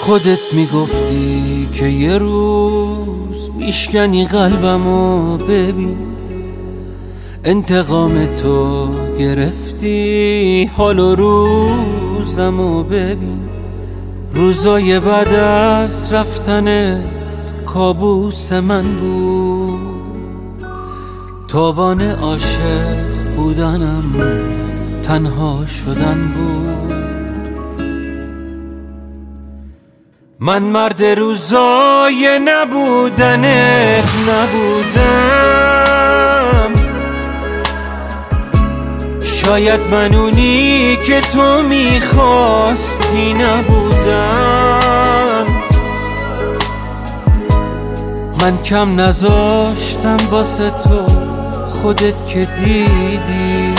خودت میگفتی که یه روز میشکنی قلبمو، ببین انتقام تو گرفتی حال و روزمو، ببین روزای بعد از رفتنت کابوس من بود، تاوان عاشق بودنم تنها شدن بود. من مرد روزای نبودنت نبودم، شاید من اونی که تو میخواستی نبودم. من کم نذاشتم واسه تو، خودت که دیدی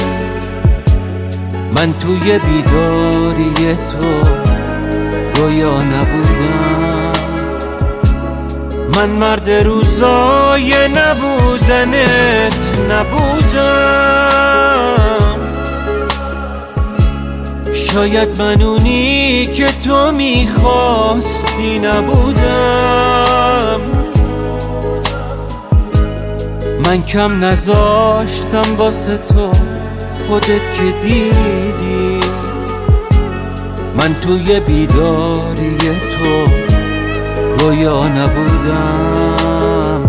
من توی بیداری تو رویا نبودم. من مرد روزای نبودنت نبودم، شاید من اونی که تو میخواستی نبودم. من کم نذاشتم واسه تو، خودت که دیدی من توی بیداری تو رویا نبودم.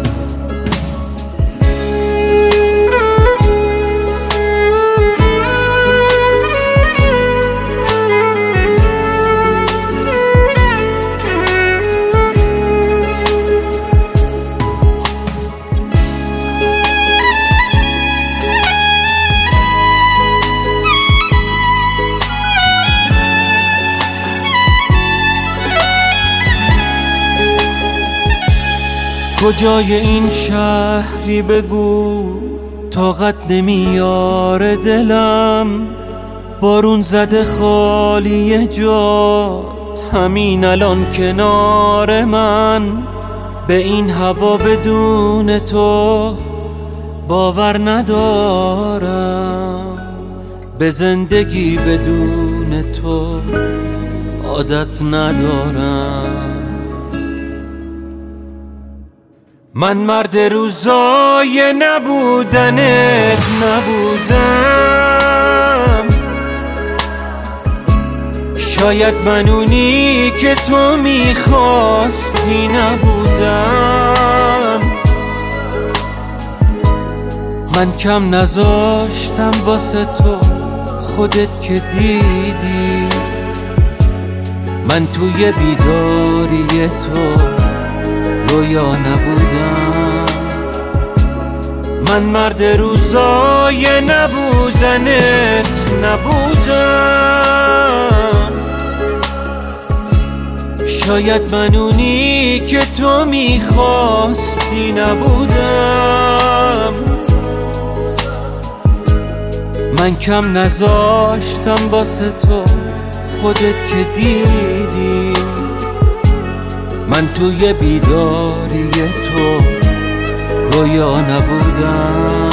کجای این شهری بگو، طاقت نمیاره دلم، بارون زده خالی جات همین الان کنار من. به این هوا بدون تو باور ندارم، به زندگی بدون تو عادت ندارم. من مرد روزای نبودنت نبودم، شاید من اونی که تو میخواستی نبودم. من کم نذاشتم واسه تو، خودت که دیدی من توی بیداری تو رویا نبودم. من مرد روزای نبودنت نبودم، شاید من اونی که تو میخواستی نبودم. من کم نذاشتم واسه تو، خودت که دیدی من توی بیداری تو رویا نبودم.